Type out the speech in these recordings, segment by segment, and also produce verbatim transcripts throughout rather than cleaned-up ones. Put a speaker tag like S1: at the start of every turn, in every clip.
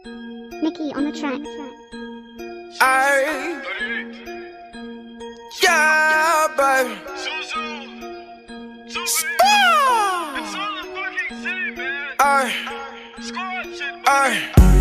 S1: Nicky on the track.
S2: Ay, yeah, baby. Ay, ay,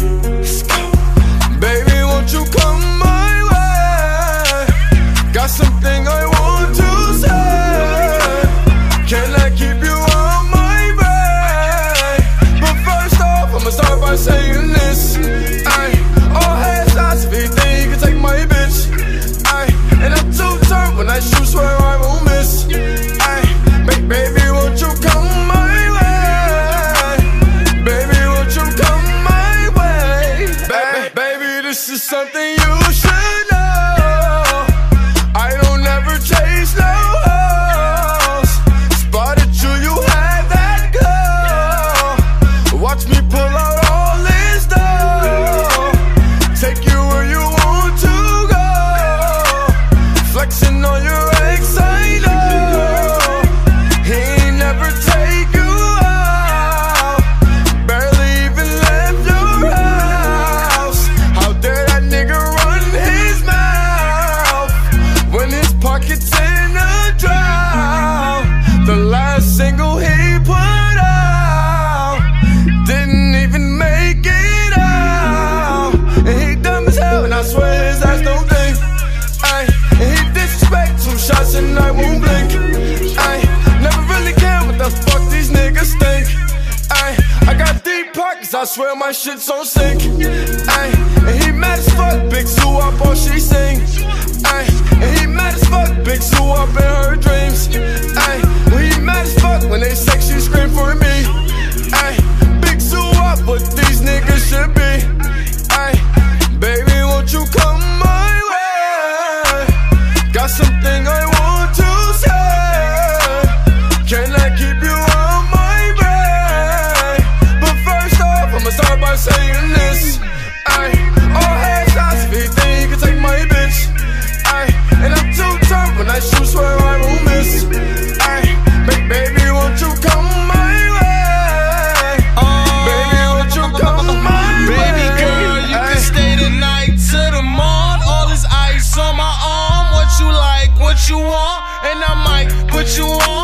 S2: baby, won't you come my way? Got something I want to say. Can I keep you on my way? But first off, I'ma start by saying this. Ay, all hands shots, if you think you can take my bitch. Ay, and I'm too turned when I shoot, swear I won't miss. Ay, ba baby, won't you come my way? Baby, won't you come my way? Ba baby, this is something you should know. I don't ever chase no hoes. Spotted you, you had that girl. Watch me pull out all this dough. Take you where you want to go. Flexing on your ex, I know. He ain't never take you out. Barely even left your house. How dare that nigga run his mouth when his pocket's in a drought? The last single he put out didn't even make it out. And he dumb as hell, and I swear his ass don't think. Ay, and he disrespect two shots and I won't blink. Ay, never really care what the fuck these niggas think. Ay, I got deep pockets, I swear my shit's on sync. Ay, and he mad as fuck, big Sue up all she sing. Ay, and he mad as fuck, big Sue up in her dreams. Ay, when he mad as fuck, when they sex she scream for me. Ay, big Sue up what these niggas should be. Ay, baby, won't you come my way? Got something I want to say. Can I keep you on my way? But first off, I'ma start by saying this. Ay, all hands shots if you think you can take my bitch. Ay, and I'm too turned when I shoot, swear I won't miss. Ay, ba baby, won't you come my way? Baby, won't you come my way?
S3: Baby girl, you can stay the night to the morn. All this ice on my arm. What you like, what you want, and I might put you on.